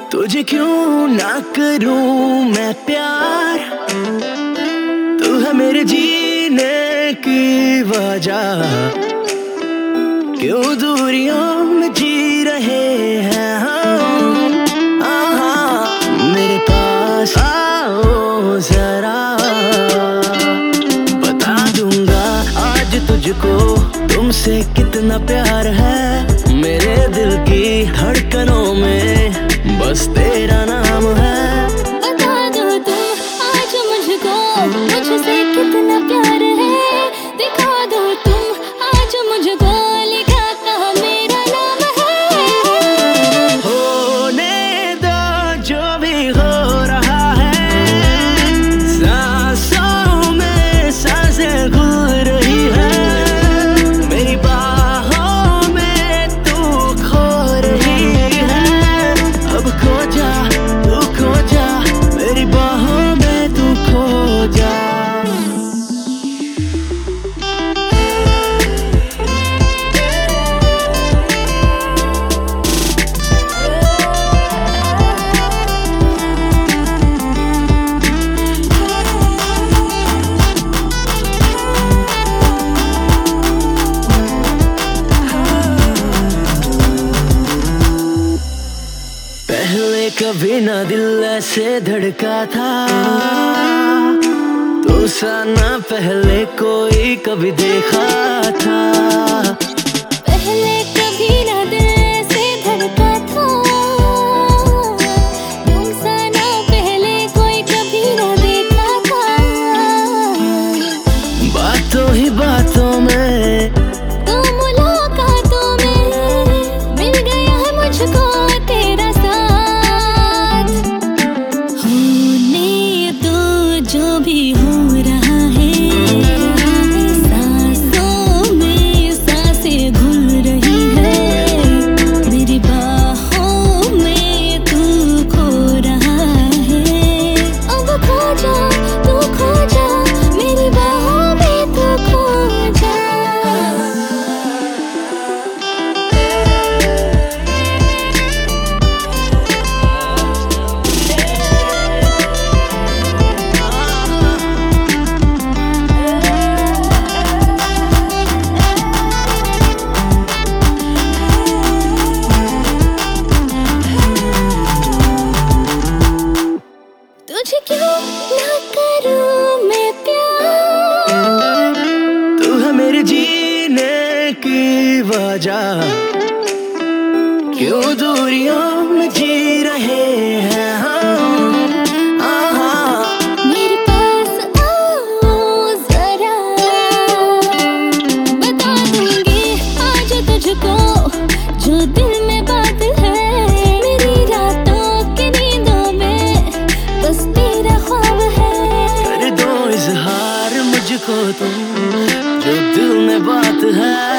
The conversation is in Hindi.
तुझे क्यों ना करूं मैं प्यार, तू है मेरे जीने की वजह। क्यों दूरियों में जी रहे हैं हम, मेरे पास आओ जरा, बता दूंगा आज तुझको तुमसे कितना प्यार है। मेरे दिल की धड़कनों में बस तेरा नाम है। बता दो तुम आज मुझको मुझसे कितना प्यार है। दिखा दो तुम आज मुझको लिखा कहाँ मेरा नाम है। होने दो जो भी हो रहा है, सांसों में सांसें घुल रही है। मेरी बाहों में तू खो रही है। अब खो जा तू खो जा, मेरी बाहों में तू खो जा। पहले कभी ना दिल ऐसे धड़का था, तू सा ना पहले कोई कभी देखा था। पहले कभी ना दिल ऐसे धड़का था, तुम सा ना पहले कोई कभी ना देखा था। बातों ही बातों में तो मुलाकातों में मिल गया है मुझको तेरा साथ। होने दो जो भी हो रहा है, सांसों में सांसें घुल रही है। मेरी बाहों में तू खो रहा है। अब खो जा तू खो जा, मेरी बाहों में तू खो जा। तुझे क्यों ना करूं मैं प्यार, तू है मेरे जीने की वजह। क्यों दूरियों में जी रहे हैं हम, मेरे पास आओ जरा, बता दूंगी आज तुझको जो दिल में बात है। मेरी रातों की नींदों में बस तेरा ख्वाब है। कर दो इजहार मुझको तुम, जो दिल में बात है।